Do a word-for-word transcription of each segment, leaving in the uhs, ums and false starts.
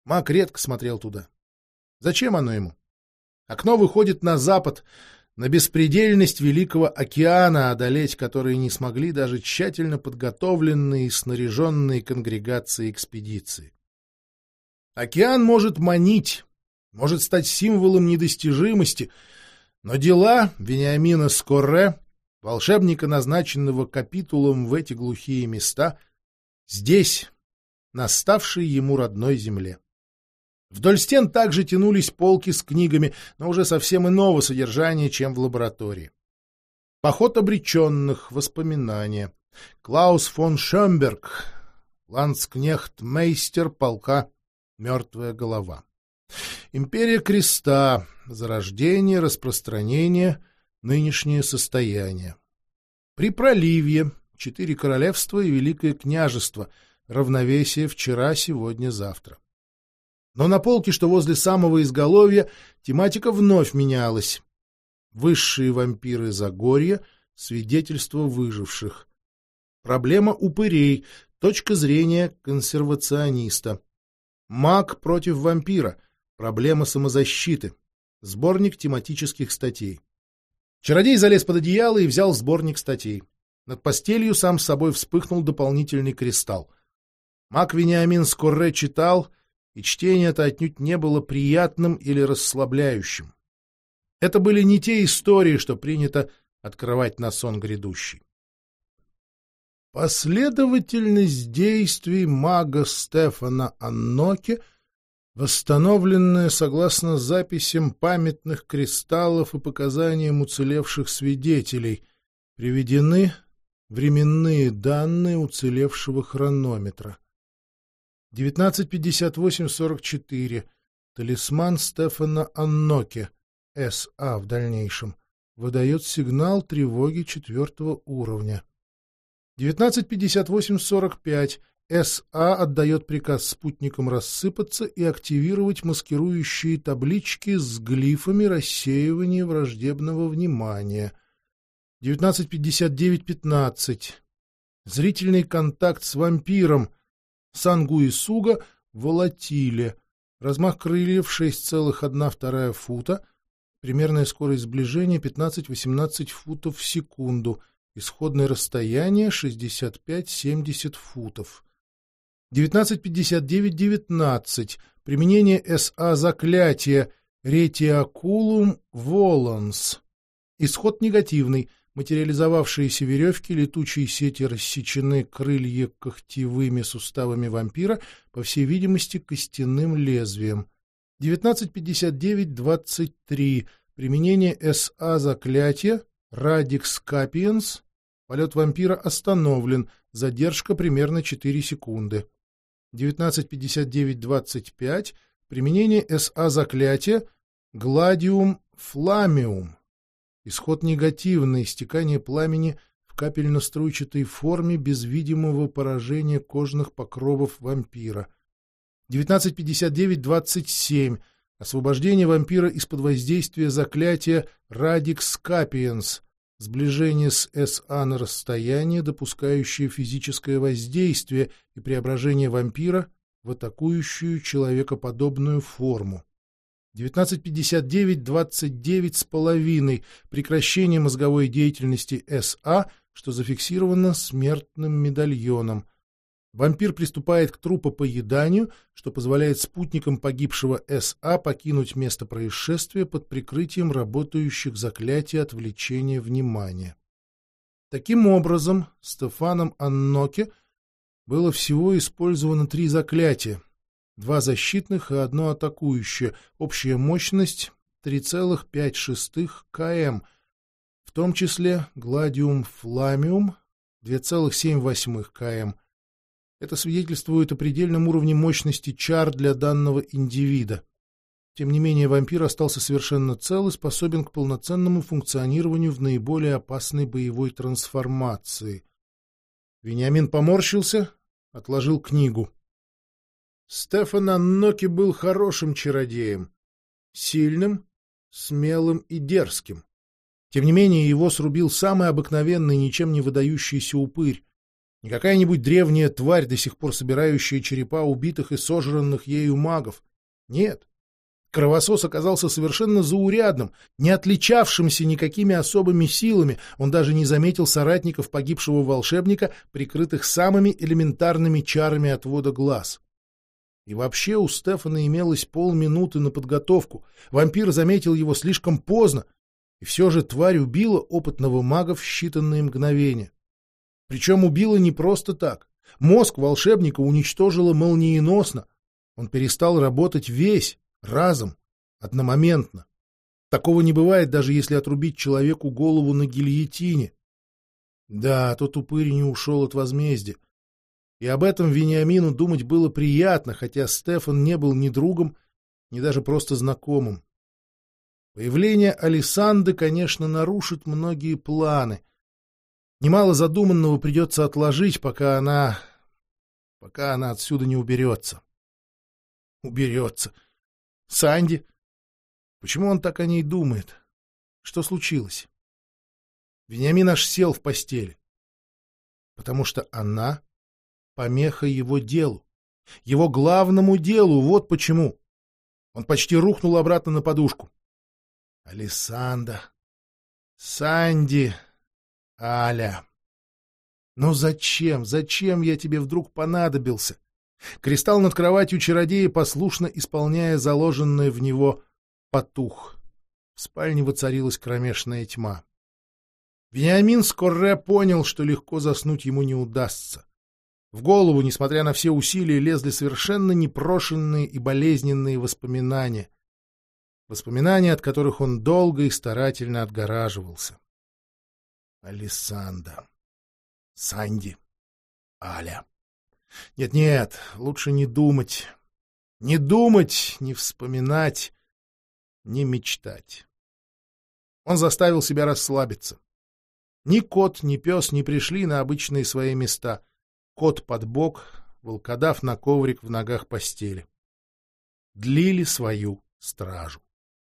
Маг редко смотрел туда. Зачем оно ему? Окно выходит на запад, на беспредельность Великого океана, одолеть который не смогли даже тщательно подготовленные и снаряженные конгрегации экспедиции. Океан может манить, может стать символом недостижимости, но дела Вениамина Скорре, волшебника, назначенного капитулом в эти глухие места, здесь, на ставшей ему родной земле. Вдоль стен также тянулись полки с книгами, но уже совсем иного содержания, чем в лаборатории. «Поход обреченных», воспоминания. Клаус фон Шönberg, ландскнехт-мейстер полка «Мертвая голова». Империя Креста, зарождение, распространение, нынешнее состояние. Припроливье, четыре королевства и Великое княжество, равновесие вчера, сегодня, завтра. Но на полке, что возле самого изголовья, тематика вновь менялась. Высшие вампиры Загорья, свидетельства выживших. Проблема упырей, точка зрения консервациониста. Маг против вампира, проблема самозащиты. Сборник тематических статей. Чародей залез под одеяло и взял сборник статей. Над постелью сам с собой вспыхнул дополнительный кристалл. Маг Вениамин Скорре читал, и чтение это отнюдь не было приятным или расслабляющим. Это были не те истории, что принято открывать на сон грядущий. Последовательность действий мага Стефана Анноке, восстановленная согласно записям памятных кристаллов и показаниям уцелевших свидетелей, приведены временные данные уцелевшего хронометра. девятнадцать пятьдесят восемь сорок четыре. Талисман Стефана Анноке, С А в дальнейшем, выдает сигнал тревоги четвертого уровня. девятнадцать пятьдесят восемь сорок пять. С А отдает приказ спутникам рассыпаться и активировать маскирующие таблички с глифами рассеивания враждебного внимания. девятнадцать пятьдесят девять пятнадцать. Зрительный контакт с вампиром. Сангуисуга волатиле. Размах крыльев шесть целых одна вторая фута. Примерная скорость сближения пятнадцать-восемнадцать футов в секунду. Исходное расстояние шестьдесят пять — семьдесят футов. девятнадцать пятьдесят девять девятнадцать. Применение С А заклятия Ретиакулум воланс. Исход негативный. Материализовавшиеся веревки летучей сети рассечены крылья когтевыми суставами вампира, по всей видимости, костяным лезвием. девятнадцать пятьдесят девять двадцать три. Применение С А заклятия Радикс Капиенс. Полет вампира остановлен. Задержка примерно четыре секунды. девятнадцать пятьдесят девять двадцать пять. Применение С А заклятия Гладиум Фламиум. Исход негативный. Истекание пламени в капельно-струйчатой форме без видимого поражения кожных покровов вампира. девятнадцать пятьдесят девять двадцать семь. Освобождение вампира из-под воздействия заклятия Радикс Капиенс. Сближение с С А на расстояние, допускающее физическое воздействие и преображение вампира в атакующую человекоподобную форму. девятнадцать пятьдесят девять двадцать девять с половиной. Прекращение мозговой деятельности С А, что зафиксировано смертным медальоном. Вампир приступает к трупопоеданию, что позволяет спутникам погибшего С А покинуть место происшествия под прикрытием работающих заклятий отвлечения внимания. Таким образом, Стефаном Анноке было всего использовано три заклятия. Два защитных и одно атакующее. Общая мощность три целых пять шестых км, в том числе Гладиум Фламиум два целых семь восьмых км. Это свидетельствует о предельном уровне мощности чар для данного индивида. Тем не менее, вампир остался совершенно цел и способен к полноценному функционированию в наиболее опасной боевой трансформации. Вениамин поморщился, отложил книгу. Стефан Анноке был хорошим чародеем, сильным, смелым и дерзким. Тем не менее, его срубил самый обыкновенный, ничем не выдающийся упырь. Не какая-нибудь древняя тварь, до сих пор собирающая черепа убитых и сожранных ею магов. Нет. Кровосос оказался совершенно заурядным, не отличавшимся никакими особыми силами. Он даже не заметил соратников погибшего волшебника, прикрытых самыми элементарными чарами отвода глаз. И вообще у Стефана имелось полминуты на подготовку. Вампир заметил его слишком поздно, и все же тварь убила опытного мага в считанные мгновения. Причем убила не просто так. Мозг волшебника уничтожила молниеносно. Он перестал работать весь, разом, одномоментно. Такого не бывает, даже если отрубить человеку голову на гильотине. Да, тот упырь не ушел от возмездия. И об этом Вениамину думать было приятно, хотя Стефан не был ни другом, ни даже просто знакомым. Появление Алисанды, конечно, нарушит многие планы. Немало задуманного придется отложить, пока она... пока она отсюда не уберется. Уберется. Санди? Почему он так о ней думает? Что случилось? Вениамин аж сел в постели. Потому что она помеха его делу. Его главному делу, вот почему. Он почти рухнул обратно на подушку. Алисанда, Санди, Аля. Но зачем, зачем я тебе вдруг понадобился? Кристалл над кроватью чародея, послушно исполняя заложенное в него, потух. В спальне воцарилась кромешная тьма. Вениамин Скорре понял, что легко заснуть ему не удастся. В голову, несмотря на все усилия, лезли совершенно непрошенные и болезненные воспоминания. Воспоминания, от которых он долго и старательно отгораживался. Алисанда, Санди, Аля. Нет-нет, лучше не думать. Не думать, не вспоминать, не мечтать. Он заставил себя расслабиться. Ни кот, ни пес не пришли на обычные свои места. Кот под бок, волкодав на коврик в ногах постели. Длили свою стражу.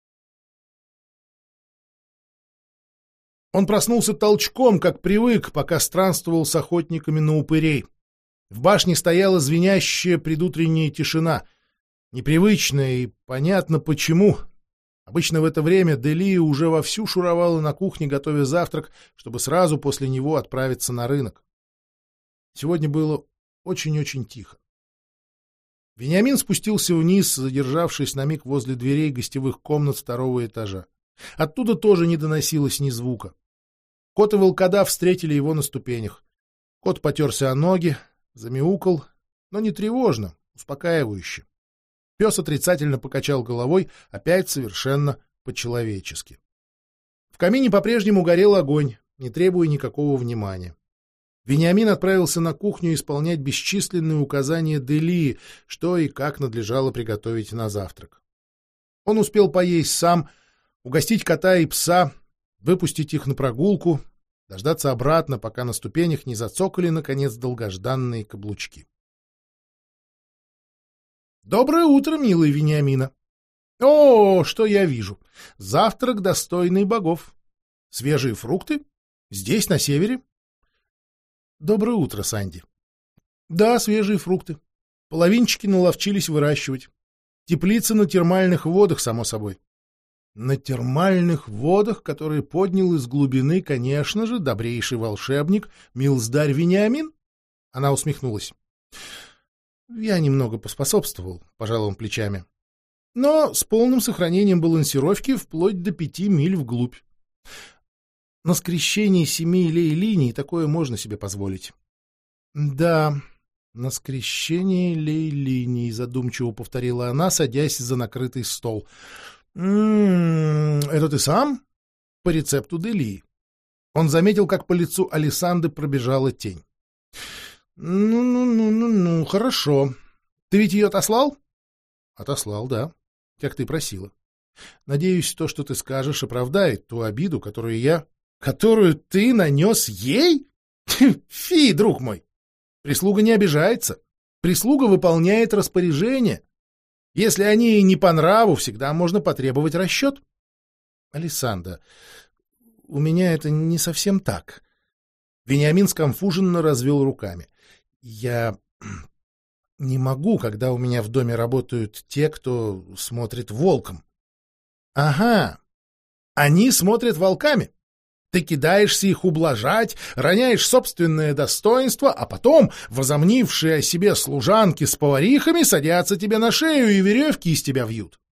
Он проснулся толчком, как привык, пока странствовал с охотниками на упырей. В башне стояла звенящая предутренняя тишина. Непривычная, и понятно почему. Обычно в это время Делия уже вовсю шуровала на кухне, готовя завтрак, чтобы сразу после него отправиться на рынок. Сегодня было очень-очень тихо. Вениамин спустился вниз, задержавшись на миг возле дверей гостевых комнат второго этажа. Оттуда тоже не доносилось ни звука. Кот и волкодав встретили его на ступенях. Кот потерся о ноги, замяукал, но не тревожно, успокаивающе. Пес отрицательно покачал головой, опять совершенно по-человечески. В камине по-прежнему горел огонь, не требуя никакого внимания. Вениамин отправился на кухню исполнять бесчисленные указания Делии, что и как надлежало приготовить на завтрак. Он успел поесть сам, угостить кота и пса, выпустить их на прогулку, дождаться обратно, пока на ступенях не зацокали, наконец, долгожданные каблучки. «Доброе утро, милый Вениамина! О, что я вижу! Завтрак, достойный богов! Свежие фрукты? Здесь, на севере?» «Доброе утро, Санди!» «Да, свежие фрукты. Половинчики наловчились выращивать. Теплица на термальных водах, само собой». «На термальных водах, которые поднял из глубины, конечно же, добрейший волшебник Милздарь Вениамин?» Она усмехнулась. «Я немного поспособствовал», — пожал он плечами. «Но с полным сохранением балансировки вплоть до пяти миль вглубь. На скрещении семи лей-линий такое можно себе позволить». «Да, на скрещении лей-линий», — задумчиво повторила она, садясь за накрытый стол. «М-м, это ты сам?» «По рецепту Делии». Он заметил, как по лицу Алисанды пробежала тень. «Ну-ну-ну-ну-ну, хорошо. Ты ведь ее отослал?» «Отослал, да. Как ты просила. Надеюсь, то, что ты скажешь, оправдает ту обиду, которую я... Которую ты нанес ей? Фи, друг мой! Прислуга не обижается. Прислуга выполняет распоряжение. Если они ей не по нраву, всегда можно потребовать расчет». «Алисанда, у меня это не совсем так». Вениамин сконфуженно развел руками. Я не могу, когда у меня в доме работают те, кто смотрит волком. Ага, они смотрят волками. Ты кидаешься их ублажать, роняешь собственное достоинство, а потом возомнившие о себе служанки с поварихами садятся тебе на шею и веревки из тебя вьют.